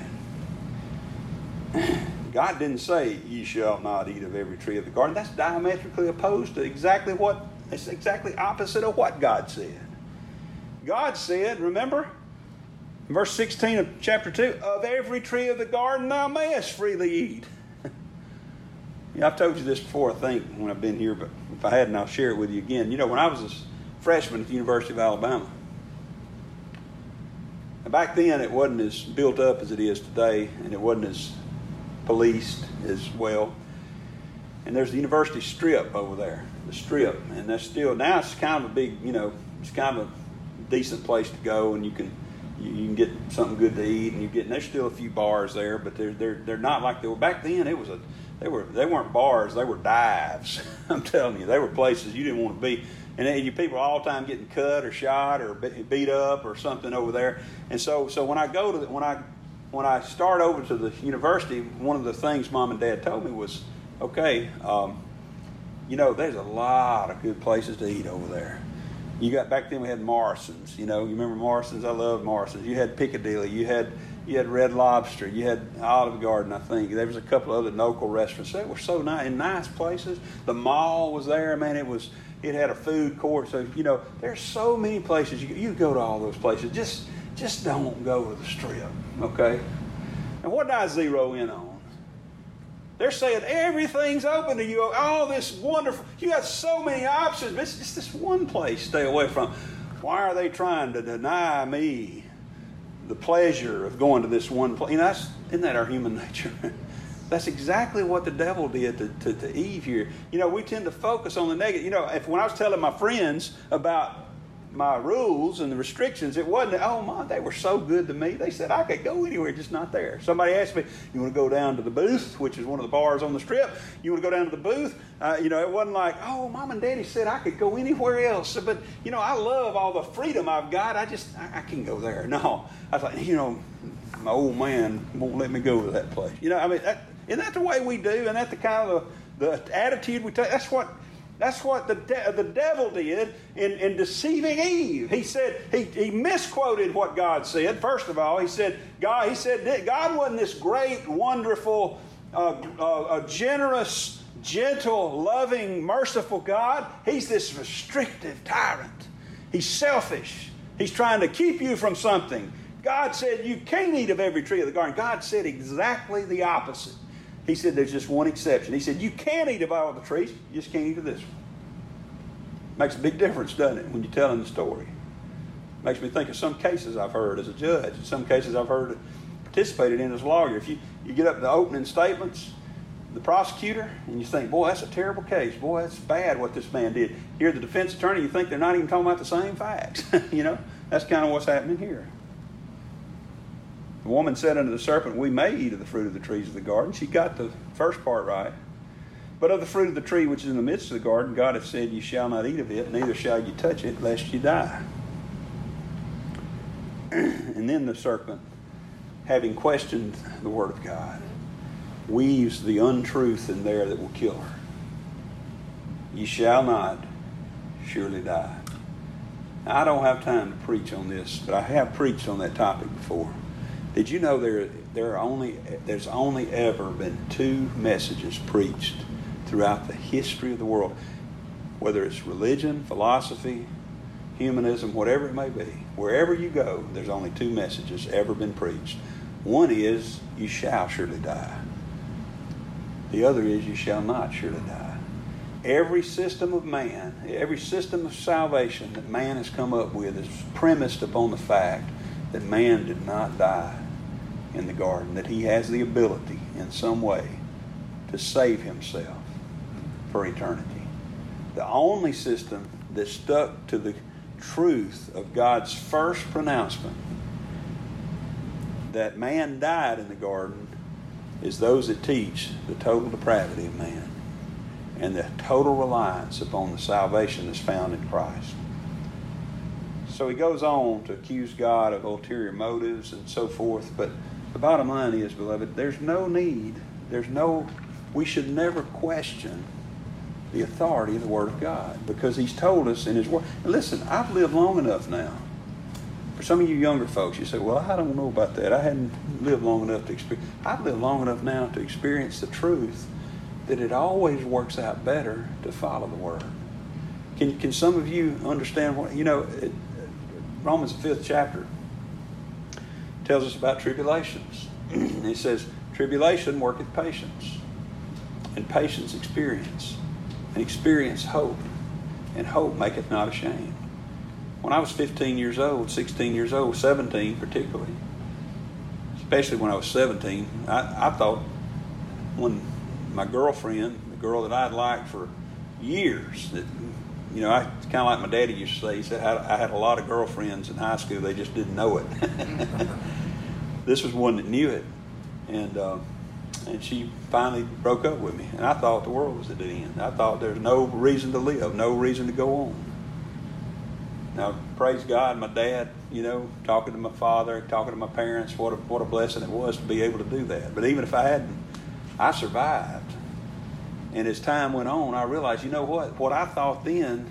God didn't say, you shall not eat of every tree of the garden. That's diametrically opposed to exactly what, it's exactly opposite of what God said. God said, remember, verse sixteen of chapter two, of every tree of the garden thou mayest freely eat. Yeah, I've told you this before, I think, when I've been here, but if I hadn't, I'll share it with you again. You know, when I was a freshman at the University of Alabama, back then it wasn't as built up as it is today, and it wasn't as policed as well. And there's the University Strip over there, the Strip, and that's still, now it's kind of a big, you know, it's kind of a decent place to go, and you can you, you can get something good to eat, and you get, and there's still a few bars there, but they're they're they're not like they were back then. It was a They were they weren't bars, they were dives. I'm telling you, they were places you didn't want to be. And you people all the time getting cut or shot or beat up or something over there. And so so when I go to the, when I when I start over to the university, one of the things Mom and Dad told me was, okay, um, you know, there's a lot of good places to eat over there. You got, back then we had Morrison's. You know, you remember Morrison's? I love Morrison's. You had Piccadilly. You had You had Red Lobster. You had Olive Garden, I think. There was a couple of other local restaurants. They were so nice, in nice places. The mall was there. Man, it was. It had a food court. So, you know, there's so many places. You, you go to all those places. Just, just don't go to the Strip, okay? And what did I zero in on? They're saying everything's open to you. All this wonderful. You got so many options. But it's just this one place stay away from. Why are they trying to deny me the pleasure of going to this one place? You know, that's, isn't that our human nature? That's exactly what the devil did to, to, to Eve here. You know, we tend to focus on the negative. You know, if when I was telling my friends about my rules and the restrictions, it wasn't, oh, my, they were so good to me. They said I could go anywhere, just not there. Somebody asked me, you want to go down to the booth, which is one of the bars on the Strip? You want to go down to the booth? Uh, you know, it wasn't like, oh, Mom and Daddy said I could go anywhere else. But, you know, I love all the freedom I've got. I just, I, I can go there. No. I was like, you know, my old man won't let me go to that place. You know, I mean, that, isn't that the way we do? Isn't that the kind of the, the attitude we take? That's what That's what the de- the devil did in, in deceiving Eve. He said he, he misquoted what God said. First of all, he said God. He said God wasn't this great, wonderful, uh, uh, generous, gentle, loving, merciful God. He's this restrictive tyrant. He's selfish. He's trying to keep you from something. God said you can't eat of every tree of the garden. God said exactly the opposite. He said there's just one exception. He said you can eat of all the trees, you just can't eat of this one. Makes a big difference, doesn't it, when you're telling the story? Makes me think of some cases I've heard as a judge, and some cases I've heard participated in as a lawyer. If you, you get up to the opening statements, the prosecutor, and you think, boy, that's a terrible case. Boy, that's bad what this man did. Here, the defense attorney, you think they're not even talking about the same facts. You know, that's kind of what's happening here. The woman said unto the serpent, we may eat of the fruit of the trees of the garden. She got the first part right. But of the fruit of the tree which is in the midst of the garden, God hath said, you shall not eat of it, neither shall you touch it, lest you die. And then the serpent, having questioned the word of God, weaves the untruth in there that will kill her. Ye shall not surely die. Now, I don't have time to preach on this, but I have preached on that topic before. Did you know there there are only there's only ever been two messages preached throughout the history of the world, whether it's religion, philosophy, humanism, whatever it may be. Wherever you go, there's only two messages ever been preached. One is, you shall surely die. The other is, you shall not surely die. Every system of man, every system of salvation that man has come up with is premised upon the fact that man did not die in the garden, that he has the ability in some way to save himself for eternity. The only system that stuck to the truth of God's first pronouncement that man died in the garden is those that teach the total depravity of man and the total reliance upon the salvation that's found in Christ. So he goes on to accuse God of ulterior motives and so forth, but the bottom line is, beloved, there's no need, there's no, we should never question the authority of the Word of God, because He's told us in His Word. And listen, I've lived long enough now. For some of you younger folks, you say, well, I don't know about that. I hadn't lived long enough to experience. I've lived long enough now to experience the truth that it always works out better to follow the Word. Can, can some of you understand what, you know, it, Romans the fifth chapter tells us about tribulations. It says, tribulation worketh patience, and patience experience, and experience hope, and hope maketh not ashamed. When I was fifteen years old, sixteen years old, seventeen particularly, especially when I was seventeen, I, I thought when my girlfriend, the girl that I'd liked for years, that, you know, I kind of like my daddy used to say, he said, I, I had a lot of girlfriends in high school, they just didn't know it. This was one that knew it. And uh, and she finally broke up with me. And I thought the world was at the end. I thought there's no reason to live, no reason to go on. Now, praise God, my dad, you know, talking to my father, talking to my parents, what a, what a blessing it was to be able to do that. But even if I hadn't, I survived. And as time went on, I realized, you know what? What I thought then,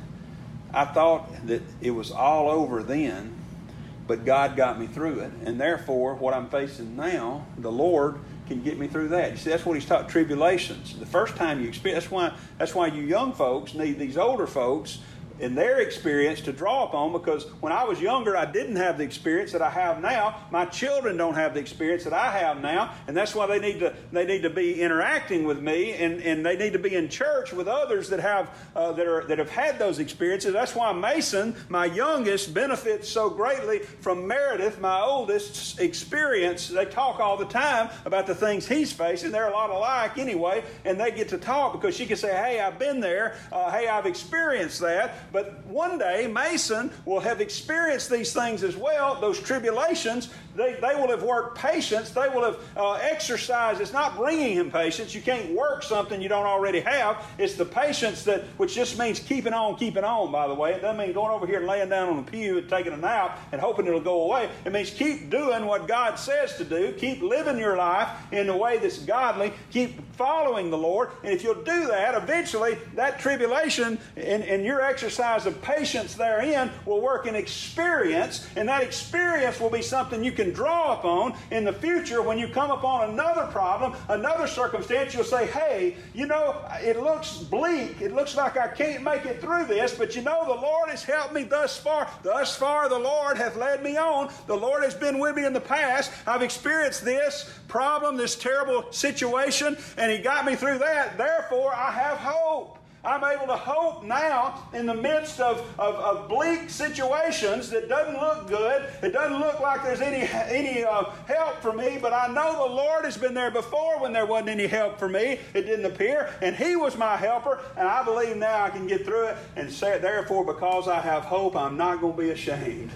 I thought that it was all over then, but God got me through it. And therefore, what I'm facing now, the Lord can get me through that. You see, that's what He's taught, tribulations. The first time you experience, that's why, that's why you young folks need these older folks in their experience to draw upon, because when I was younger, I didn't have the experience that I have now. My children don't have the experience that I have now, and that's why they need to they need to be interacting with me, and, and they need to be in church with others that have uh, that are that have had those experiences. That's why Mason, my youngest, benefits so greatly from Meredith, my oldest's experience. They talk all the time about the things he's facing. They're a lot alike anyway, and they get to talk because she can say, "Hey, I've been there. Uh, hey, I've experienced that." But one day, Mason will have experienced these things as well, those tribulations. They, they will have worked patience. They will have uh, exercised. It's not bringing him patience. You can't work something you don't already have. It's the patience that, which just means keeping on, keeping on, by the way. It doesn't mean going over here and laying down on the pew and taking a nap and hoping it'll go away. It means keep doing what God says to do. Keep living your life in a way that's godly. Keep following the Lord. And if you'll do that, eventually that tribulation and, and your exercise of patience therein will work in experience. And that experience will be something you can draw upon in the future when you come upon another problem, another circumstance. You'll say, hey, you know, it looks bleak. It looks like I can't make it through this, but you know, the Lord has helped me thus far. Thus far, the Lord hath led me on. The Lord has been with me in the past. I've experienced this problem, this terrible situation, and He got me through that. Therefore, I have hope. I'm able to hope now in the midst of, of, of bleak situations that doesn't look good. It doesn't look like there's any, any uh, help for me, but I know the Lord has been there before when there wasn't any help for me. It didn't appear, and He was my helper, and I believe now I can get through it and say, therefore, because I have hope, I'm not going to be ashamed.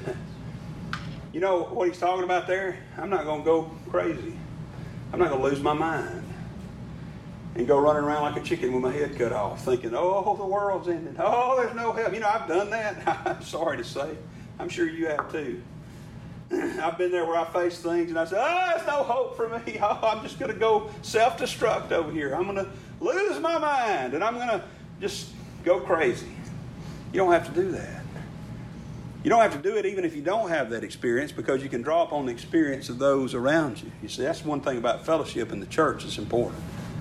You know what he's talking about there? I'm not going to go crazy. I'm not going to lose my mind and go running around like a chicken with my head cut off, thinking, oh, the world's ending. Oh, there's no help. You know, I've done that. I'm sorry to say. I'm sure you have too. I've been there where I face things and I say, oh, there's no hope for me. Oh, I'm just going to go self-destruct over here. I'm going to lose my mind and I'm going to just go crazy. You don't have to do that. You don't have to do it even if you don't have that experience, because you can draw upon the experience of those around you. You see, that's one thing about fellowship in the church that's important.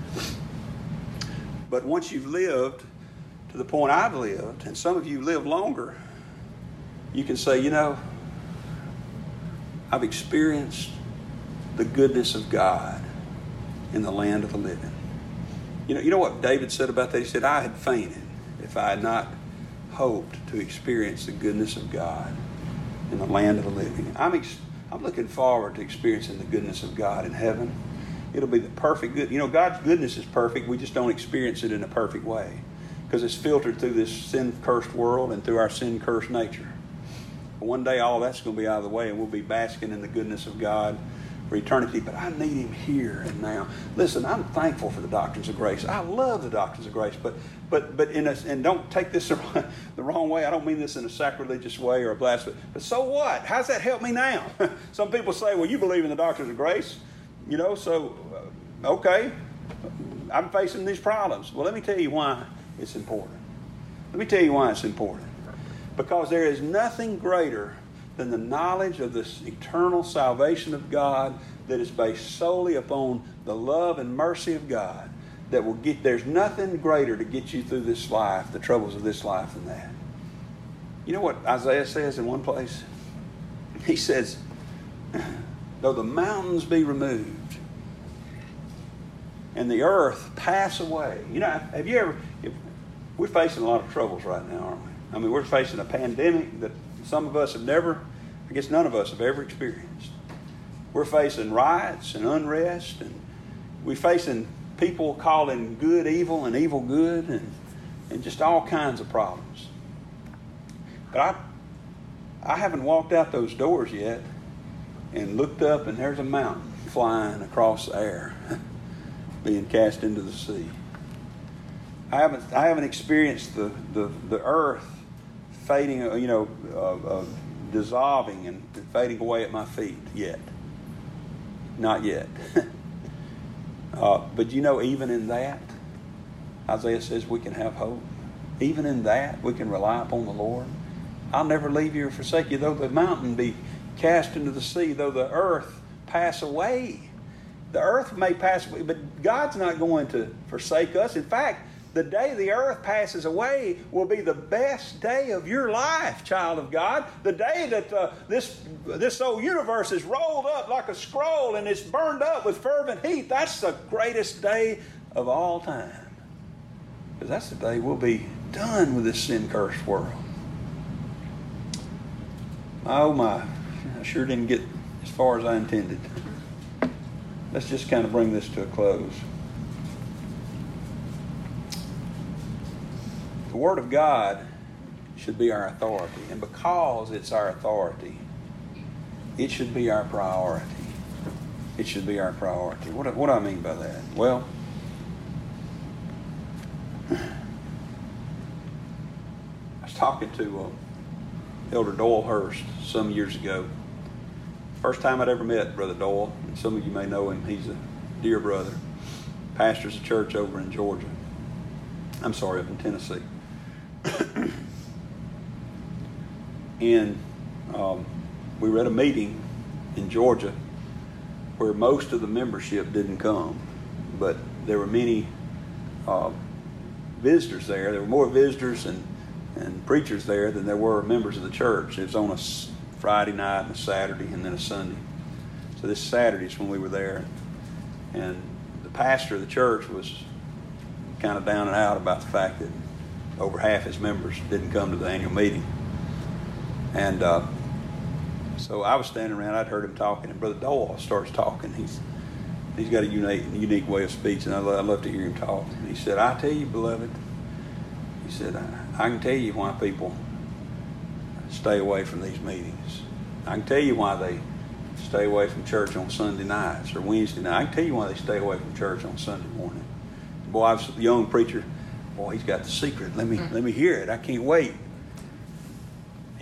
But once you've lived to the point I've lived, and some of you live longer, you can say, you know, I've experienced the goodness of God in the land of the living. You know, you know what David said about that? He said, I had fainted if I had not hoped to experience the goodness of God in the land of the living. I'm, ex- I'm looking forward to experiencing the goodness of God in heaven. It'll be the perfect good. You know, God's goodness is perfect. We just don't experience it in a perfect way because it's filtered through this sin-cursed world and through our sin-cursed nature. But one day all that's going to be out of the way and we'll be basking in the goodness of God for eternity. But I need Him here and now. Listen, I'm thankful for the doctrines of grace. I love the doctrines of grace. But but but in a, and don't take this the wrong way. I don't mean this in a sacrilegious way or a blasphemy. But so what? How's that help me now? Some people say, well, you believe in the doctrines of grace. You know, so, uh, okay, I'm facing these problems. Well, let me tell you why it's important. Let me tell you why it's important. Because there is nothing greater than the knowledge of this eternal salvation of God that is based solely upon the love and mercy of God that will get, there's nothing greater to get you through this life, the troubles of this life, than that. You know what Isaiah says in one place? He says, though the mountains be removed and the earth pass away. You know, have you ever, if, we're facing a lot of troubles right now, aren't we? I mean, we're facing a pandemic that some of us have never, I guess none of us have ever experienced. We're facing riots and unrest, and we're facing people calling good evil and evil good, and, and just all kinds of problems. But I, I haven't walked out those doors yet and looked up and there's a mountain flying across the air being cast into the sea. I haven't I haven't experienced the, the, the earth fading, you know, uh, uh, dissolving and fading away at my feet yet. Not yet. uh, but you know, even in that, Isaiah says we can have hope. Even in that, we can rely upon the Lord. I'll never leave you or forsake you, though the mountain be cast into the sea, though the earth pass away. The earth may pass away, but God's not going to forsake us. In fact, the day the earth passes away will be the best day of your life, child of God. The day that uh, this, this whole universe is rolled up like a scroll and it's burned up with fervent heat, that's the greatest day of all time. Because that's the day we'll be done with this sin-cursed world. Oh my, I sure didn't get as far as I intended. Let's just kind of bring this to a close. The Word of God should be our authority. And because it's our authority, it should be our priority. It should be our priority. What, what do I mean by that? Well, I was talking to uh, Elder Doyle Hurst some years ago. First time I'd ever met Brother Doyle, and some of you may know him. He's a dear brother. Pastors a church over in Georgia. I'm sorry, up in Tennessee. and um, we were at a meeting in Georgia where most of the membership didn't come, but there were many uh, visitors there. There were more visitors and, and preachers there than there were members of the church. It was on a Friday night and a Saturday and then a Sunday. So this Saturday is when we were there. And the pastor of the church was kind of down and out about the fact that over half his members didn't come to the annual meeting. And uh, so I was standing around, I'd heard him talking, and Brother Doyle starts talking. He's He's got a unique, unique way of speech, and I love, I love to hear him talk. And he said, I tell you, beloved, he said, I, I can tell you why people stay away from these meetings. I can tell you why they stay away from church on Sunday nights or Wednesday night. I can tell you why they stay away from church on Sunday morning. Boy, I was a young preacher. Boy, he's got the secret. Let me let me hear it. I can't wait. He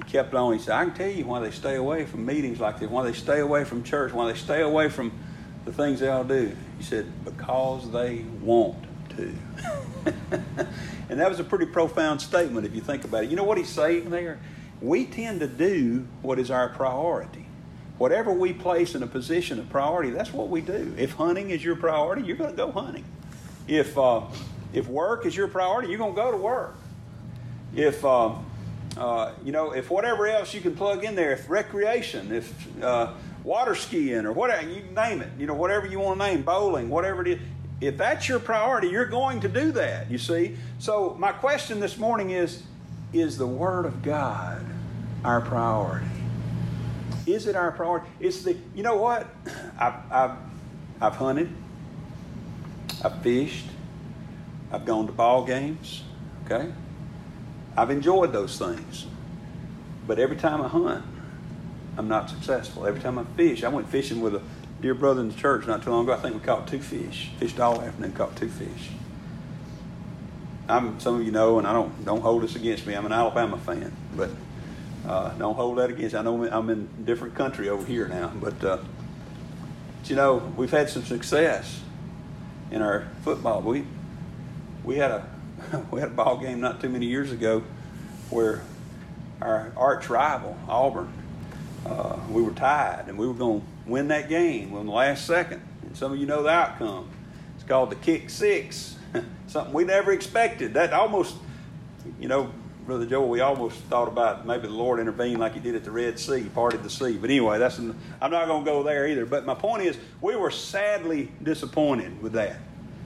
he kept on. He said, I can tell you why they stay away from meetings like this, why they stay away from church, why they stay away from the things they all do. He said, because they want to. And that was a pretty profound statement if you think about it. You know what he's saying there? We tend to do what is our priority. Whatever we place in a position of priority, that's what we do. If hunting is your priority, you're going to go hunting. If uh, if work is your priority, you're going to go to work. If uh, uh, you know, if whatever else you can plug in there, if recreation, if uh, water skiing or whatever, you name it, you know, whatever you want to name, bowling, whatever it is, if that's your priority, you're going to do that, you see. So my question this morning is, is the Word of God our priority? Is it our priority? It's the, you know what? I've, I've, I've hunted. I've fished. I've gone to ball games. Okay? I've enjoyed those things. But every time I hunt, I'm not successful. Every time I fish, I went fishing with a dear brother in the church not too long ago. I think we caught two fish. Fished all afternoon, caught two fish. I'm, some of you know, and I don't don't hold this against me. I'm an Alabama fan, but uh, don't hold that against. I know I'm in a different country over here now, but, uh, but you know, we've had some success in our football. We we had a we had a ball game not too many years ago where our arch rival Auburn, uh, we were tied and we were going to win that game in the last second. And some of you know the outcome. It's called the kick six. Something we never expected. That almost, you know, Brother Joel, we almost thought about maybe the Lord intervened like he did at the Red Sea, parted the sea. But anyway, that's an, I'm not going to go there either. But my point is, we were sadly disappointed with that.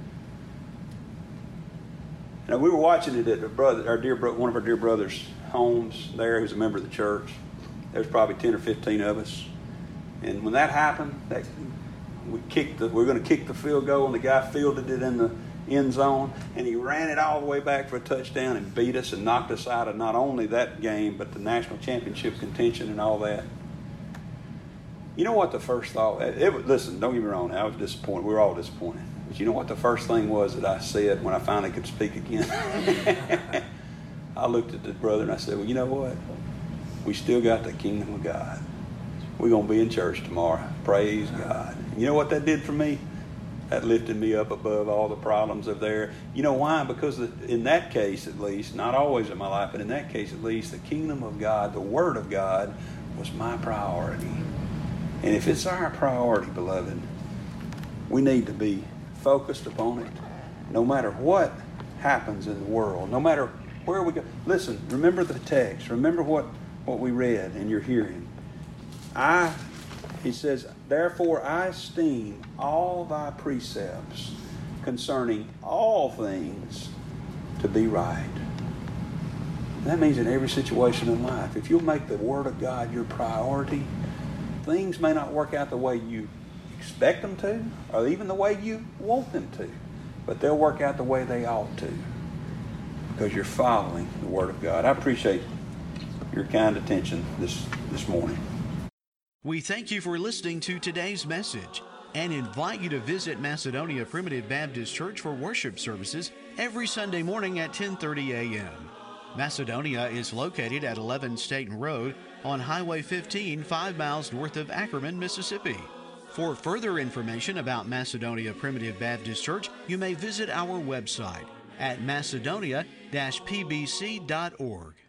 Now, we were watching it at our, brother, our dear bro, one of our dear brothers' homes there, who's a member of the church. There's probably ten or fifteen of us. And when that happened, that, we kicked the, we were going to kick the field goal, and the guy fielded it in the end zone, and he ran it all the way back for a touchdown and beat us and knocked us out of not only that game, but the national championship contention and all that. You know what the first thought, it, it, listen, don't get me wrong, I was disappointed. We were all disappointed. But you know what the first thing was that I said when I finally could speak again? I looked at the brother and I said, well, you know what? We still got the kingdom of God. We're going to be in church tomorrow. Praise God. And you know what that did for me? That lifted me up above all the problems of there. You know why? Because in that case, at least, not always in my life, but in that case, at least, the kingdom of God, the Word of God, was my priority. And if it's our priority, beloved, we need to be focused upon it, no matter what happens in the world, no matter where we go. Listen, remember the text. Remember what, what we read in your hearing. I, he says, therefore I esteem all thy precepts concerning all things to be right. That means in every situation in life, if you'll make the Word of God your priority, things may not work out the way you expect them to, or even the way you want them to, but they'll work out the way they ought to, because you're following the Word of God. I appreciate your kind attention this, this morning. We thank you for listening to today's message and invite you to visit Macedonia Primitive Baptist Church for worship services every Sunday morning at ten thirty a.m. Macedonia is located at eleven Staten Road on Highway fifteen, five miles north of Ackerman, Mississippi. For further information about Macedonia Primitive Baptist Church, you may visit our website at macedonia dash p b c dot org.